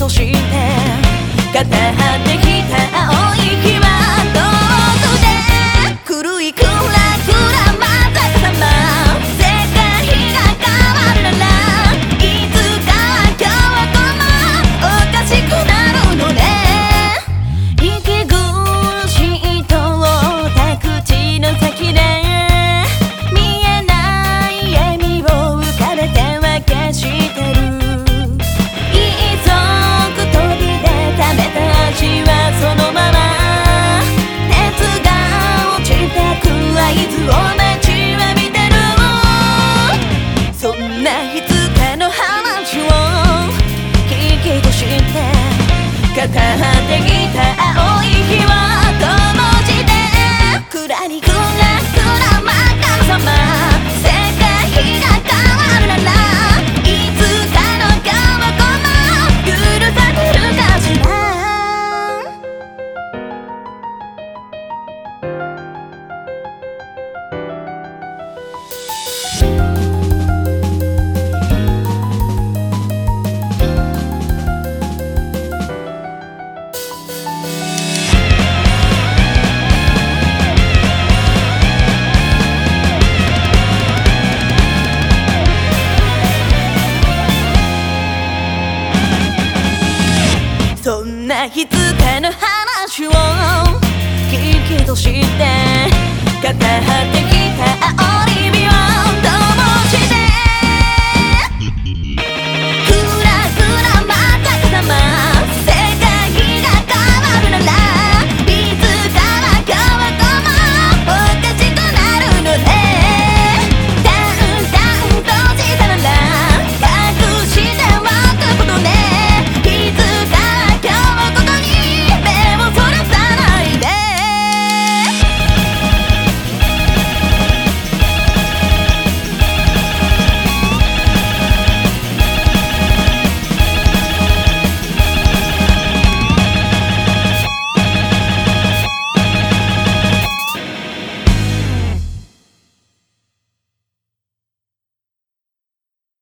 として語ってきた青い日は遠くで狂いクラクラまたさま世界が変わるならいつかは今日もおかしくなるのね息苦しいとった口の先で見えない笑みを浮かべては消してるそのまま熱が落ちてく合図を待ちわびてるそんないつかの話を聞きとして語ってきた青い日を灯して暗にクラクラまたさま世界が変わるならいつかの今日も許されるかしらそんないつかの話を聞きとして語ってきた青い日を